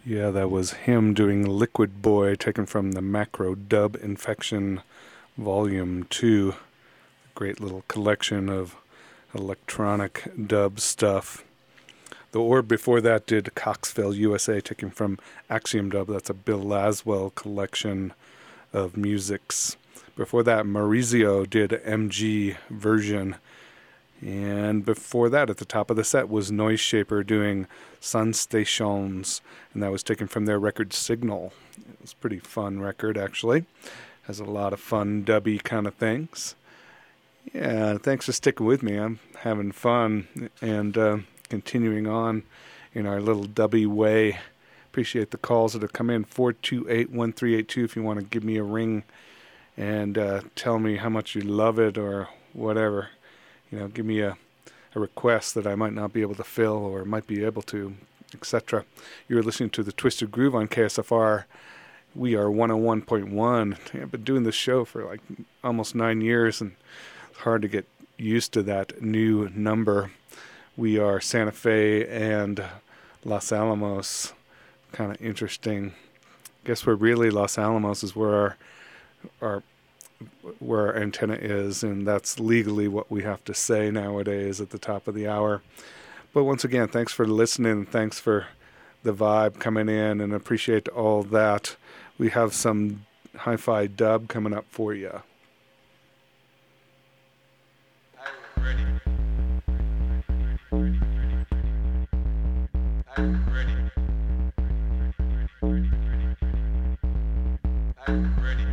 Yeah, that was him doing Liquid Boy, taken from the Macro Dub Infection Volume 2. Great little collection of electronic dub stuff. The Orb before that did Coxville, USA, taken from Axiom Dub. That's a Bill Laswell collection of musics. Before that, Maurizio did MG version. And before that, at the top of the set, was Noise Shaper doing Sun Stations, and that was taken from their record Signal. It was a pretty fun record, actually. Has a lot of fun, dubby kind of things. Yeah, thanks for sticking with me. I'm having fun and continuing on in our little dubby way. Appreciate the calls that have come in, 428-1382, if you want to give me a ring and tell me how much you love it or whatever. You know, give me a request that I might not be able to fill or might be able to, etc. You're listening to the Twisted Groove on KSFR. We are 101.1. I've been doing this show for like almost 9 years, and it's hard to get used to that new number. We are Santa Fe and Los Alamos. Kind of interesting. Guess where really Los Alamos is where our antenna is, and that's legally what we have to say nowadays at the top of the hour. But once again, thanks for listening, thanks for the vibe coming in, and appreciate all that. We have some hi-fi dub coming up for you. Are you ready? Are you ready? Are you ready?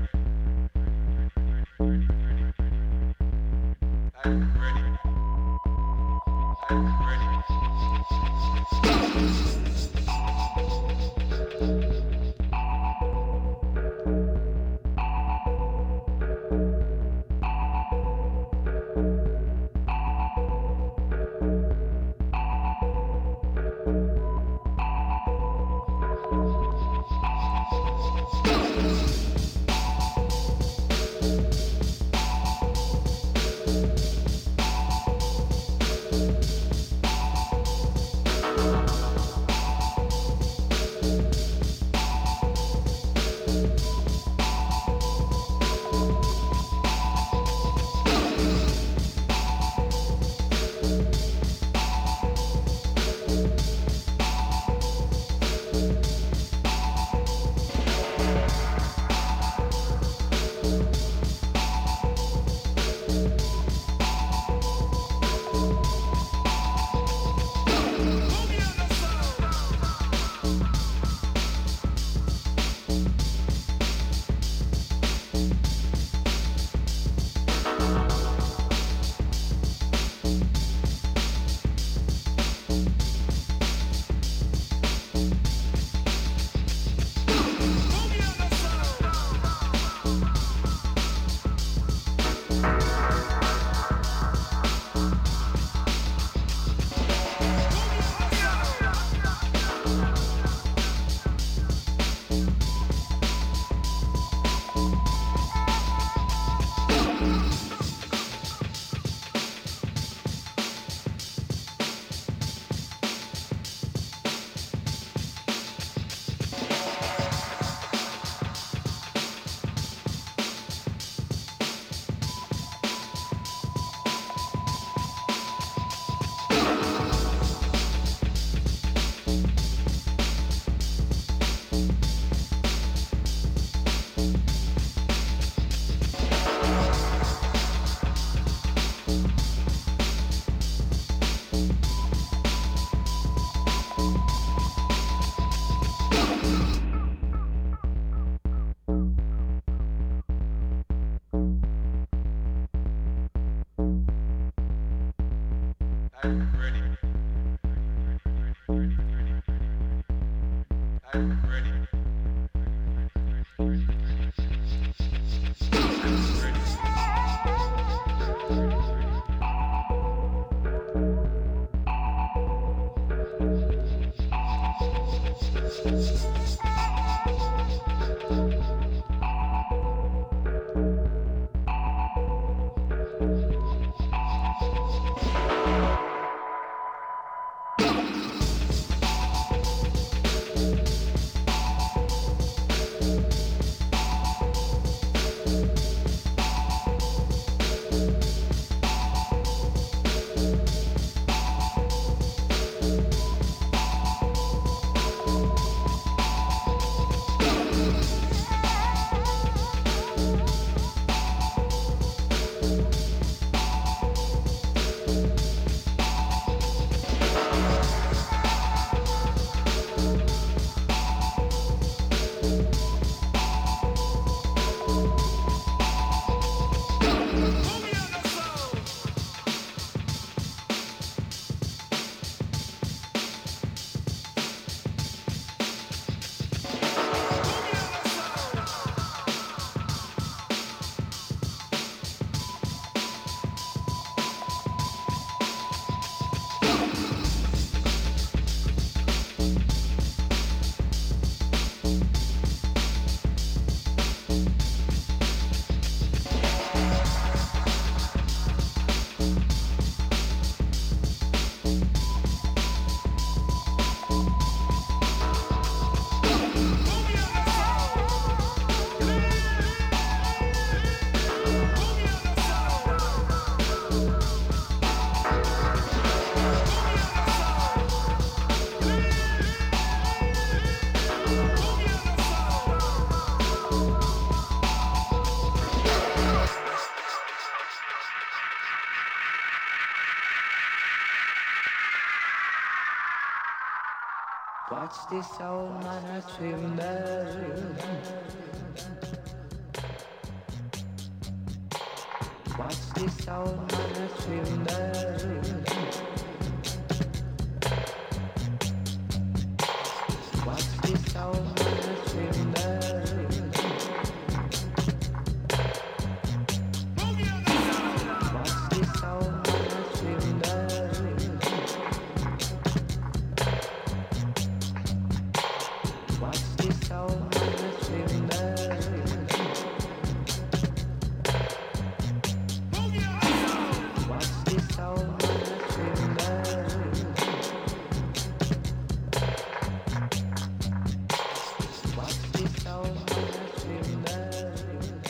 Watch this old man a tremble. Watch this old man a tremble. Watch this old man a tremble. Watch this old man a tremble. Watch this old man a tremble. Watch this old man a tremble. Watch this old man a tremble.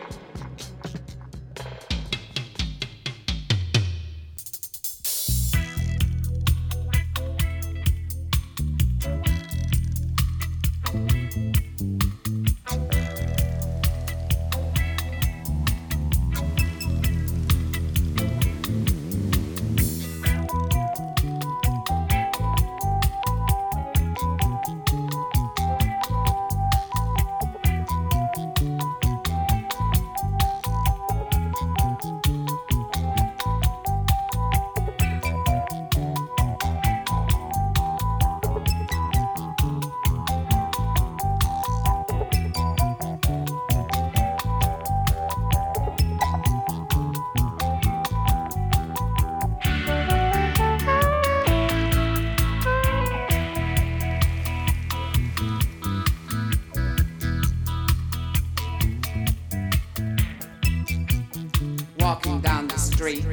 Walking down the street,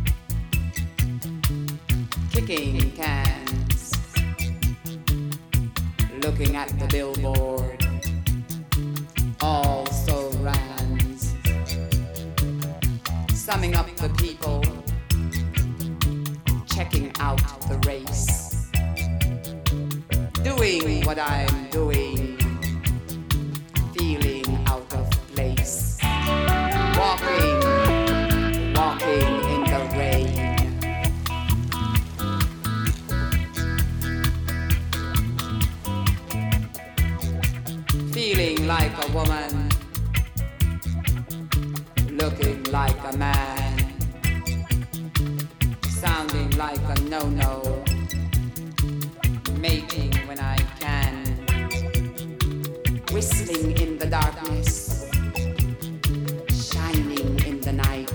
kicking cans, looking at the billboard, also rans, summing up the people, checking out the race, doing what I'm doing, feeling out of place, walking in the rain. Feeling like a woman, looking like a man, sounding like a no-no, mating when I can, whistling in the darkness, shining in the night,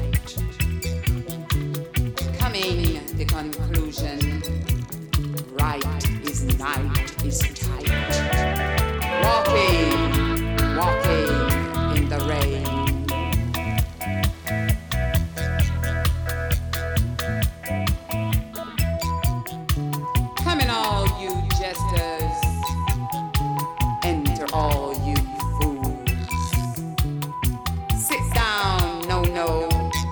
coming the conclusion, right is night is tight, walking in the rain. Come in all you jesters, enter all you fools, sit down, no,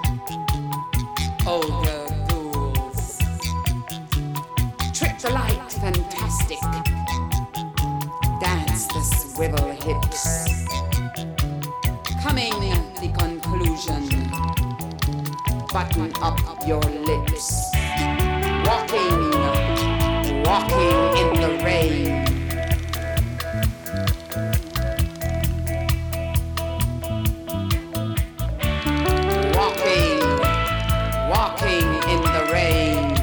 older ghouls, trip the light, fantastic, dance the swivel hips, coming the conclusion, button up your lips, walking in the rain. Walking in the rain.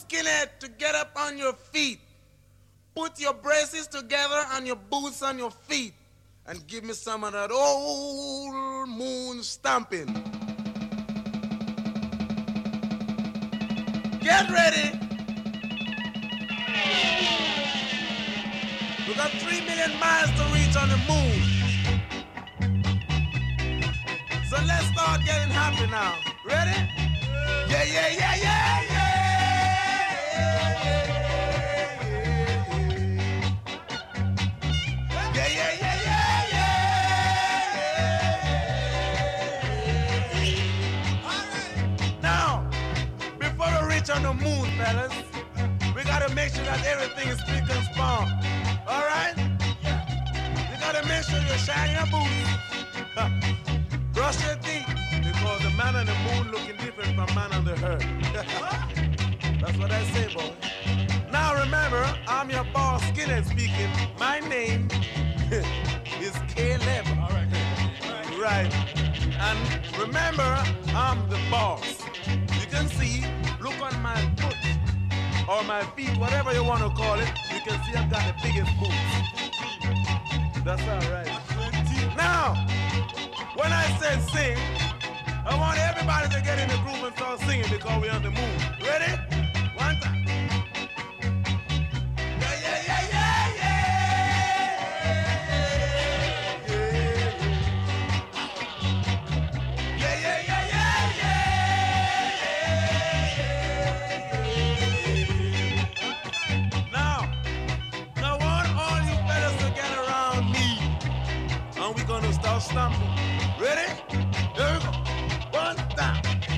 skinhead to get up on your feet. Put your braces together and your boots on your feet. And give me some of that old moon stomping. Get ready. We got 3 million miles to reach on the moon. So let's start getting happy now. Ready? Yeah, yeah, yeah, yeah, yeah. Yeah, yeah, yeah, yeah, yeah. Now, before we reach on the moon, fellas, we gotta make sure that everything is spick and span. All right? You gotta make sure you're shining your boots. Brush your teeth, because the man on the moon looking different from man on the earth. That's what I say, boy. Now remember, I'm your boss, Skinhead speaking. My name is Caleb. All right. Right. And remember, I'm the boss. You can see, look on my foot or my feet, whatever you want to call it. You can see I've got the biggest boots. That's all right. Now, when I say sing, I want everybody to get in the groove and start singing because we're on the moon. Ready? One time. Yeah, yeah, yeah, yeah, yeah. Yeah, yeah, yeah, yeah, yeah. Now, I want all you fellas to get around me. And we're gonna start stomping. Ready? Here we go. One time.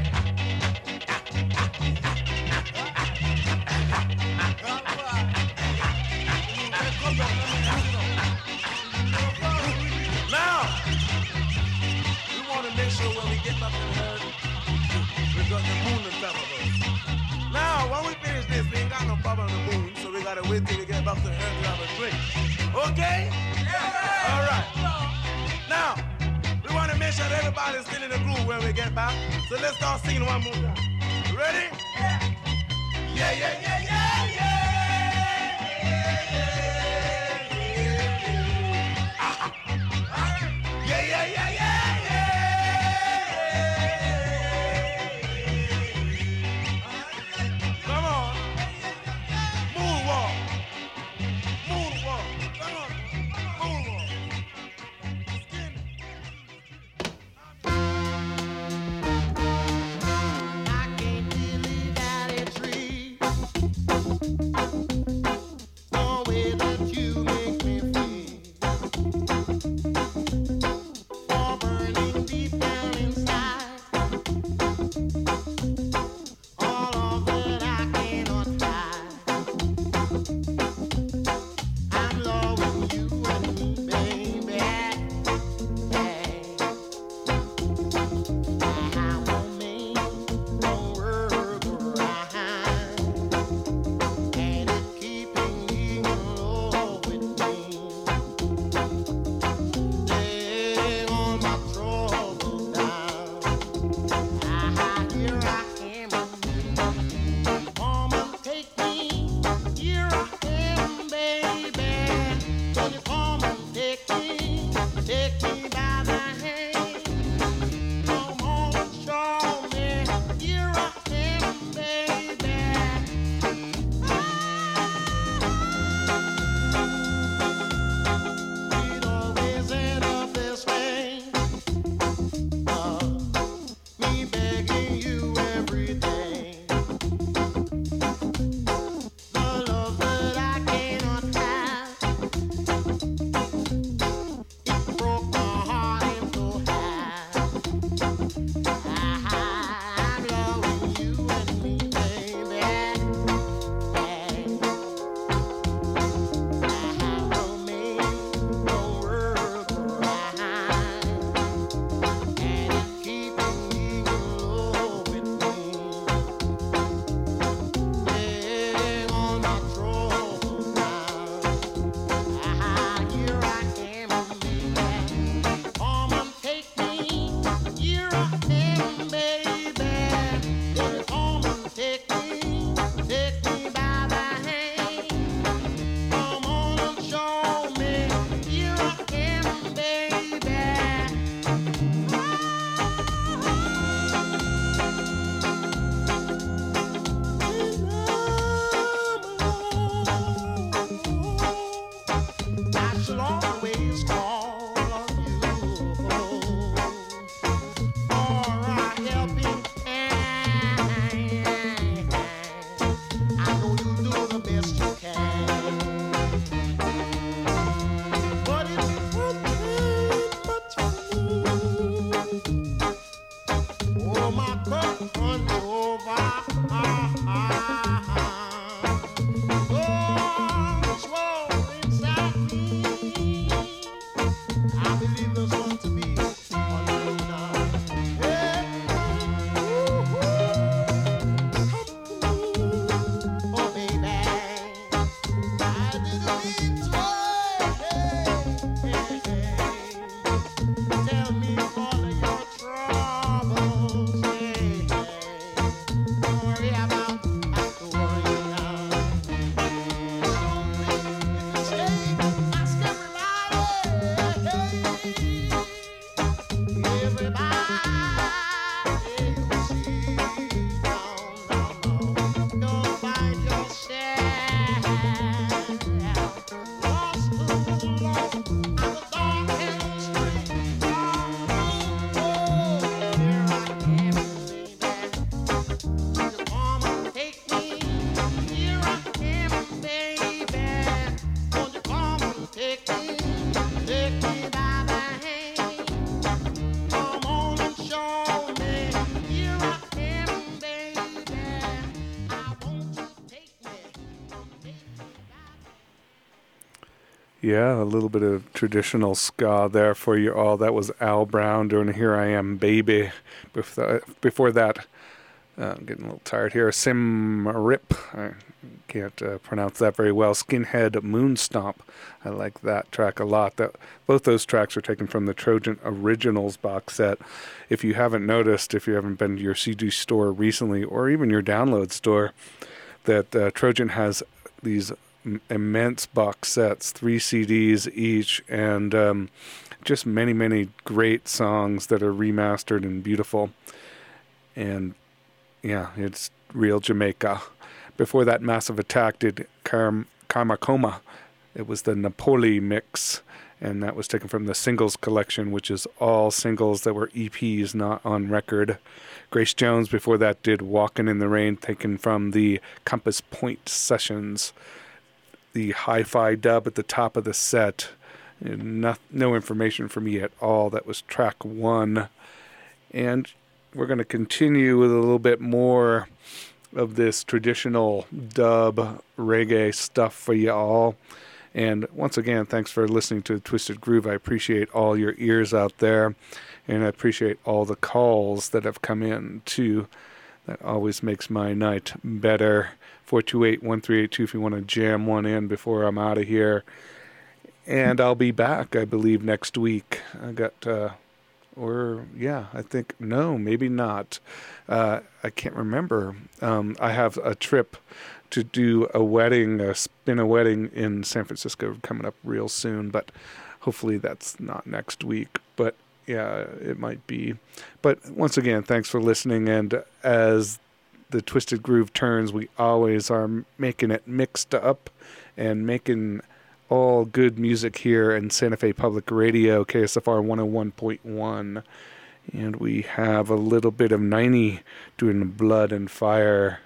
Now, we want to make sure when we get back in the herd, we got the moon on top of us. Now, when we finish this, we ain't got no problem on the moon, so we gotta wait till we get back to the herd to have a drink. Okay? Yeah. All right. Now, we want to make sure that everybody's still in the groove when we get back. So let's start singing one more time. Ready? Yeah. Yeah, yeah, yeah, yeah, yeah. Yeah, yeah, yeah, yeah, yeah. Come on. Moonwalk. Moonwalk. Come on. Moonwalk. I can't live without Yeah, a little bit of traditional ska there for you all. That was Al Brown doing Here I Am Baby. Before that, I'm getting a little tired here, Sim Rip. I can't pronounce that very well. Skinhead Moonstomp. I like that track a lot. Both those tracks are taken from the Trojan Originals box set. If you haven't noticed, if you haven't been to your CD store recently, or even your download store, that Trojan has these immense box sets, 3 CDs each, and just many, many great songs that are remastered and beautiful. And yeah, it's real Jamaica. Before that, Massive Attack did Karma Coma. It was the Napoli mix, and that was taken from the singles collection, which is all singles that were EPs, not on record. Grace Jones before that did Walkin' in the Rain, taken from the Compass Point Sessions. The hi-fi dub at the top of the set. No information for me at all. That was track 1. And we're going to continue with a little bit more of this traditional dub reggae stuff for you all. And once again, thanks for listening to Twisted Groove. I appreciate all your ears out there. And I appreciate all the calls that have come in, too. That always makes my night better. 428-1382 if you want to jam one in before I'm out of here. And I'll be back, I believe, next week. I got, I think, no, maybe not. I can't remember. I have a trip to do a wedding, spin a wedding in San Francisco coming up real soon, but hopefully that's not next week. But yeah, it might be. But once again, thanks for listening. And as the Twisted Groove turns, we always are making it mixed up and making all good music here in Santa Fe Public Radio, KSFR 101.1. And we have a little bit of 90 doing Blood and Fire.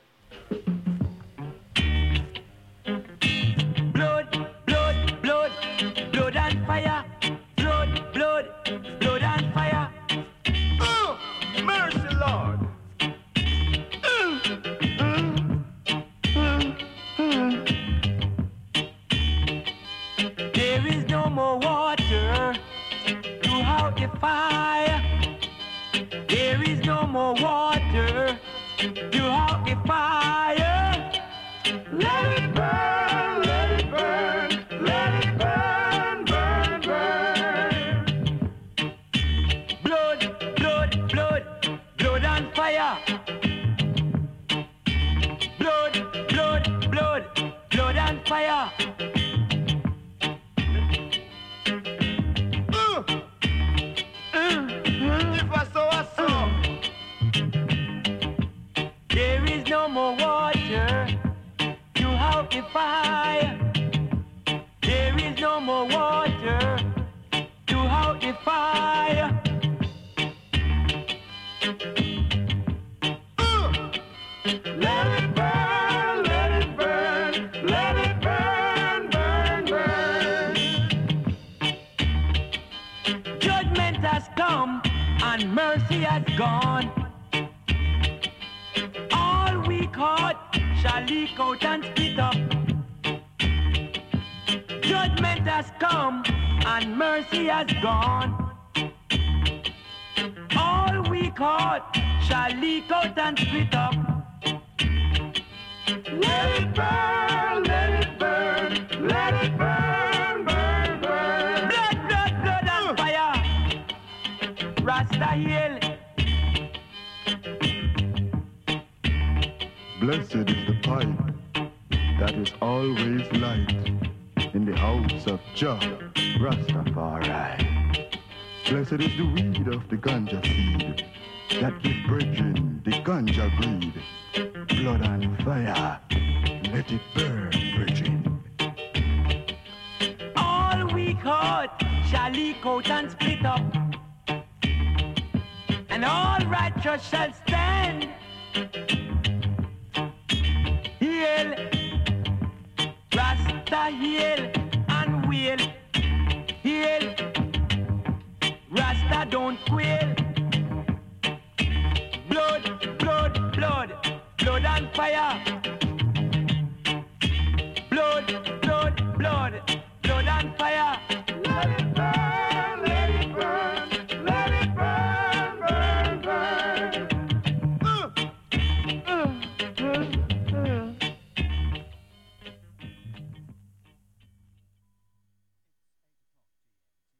Blood, blood, blood, blood and fire. Blood, blood, blood and fire. Oh, mercy, Lord. There is no more water to out the fire. There is no more water to out the fire. Let it burn, let it burn, let it burn, burn, burn. Blood, blood, blood, blood and fire. Blood, blood, blood, blood and fire. If I saw, I saw. There is no more water to out the fire. There is no more water to out the fire. Let it burn, let it burn, let it burn, burn, burn. Judgment has come and mercy has gone. All we caught shall leak out and split up. Judgment has come and mercy has gone. All we caught shall leak out and split up. Let it burn, let it burn, let it burn, burn, burn. Blood, blood, blood and fire. Rasta Hill. Blessed is the pipe that is always light in the house of Jah Rastafari. Blessed is the weed of the ganja seed that give brethren the ganja breed. Blood and fire, let it burn, brethren. All we caught shall leak out and split up, and all righteous shall stand. Hail, Rasta, hail and wail. Hail, Rasta don't quail. Blood, blood, blood, blood and fire.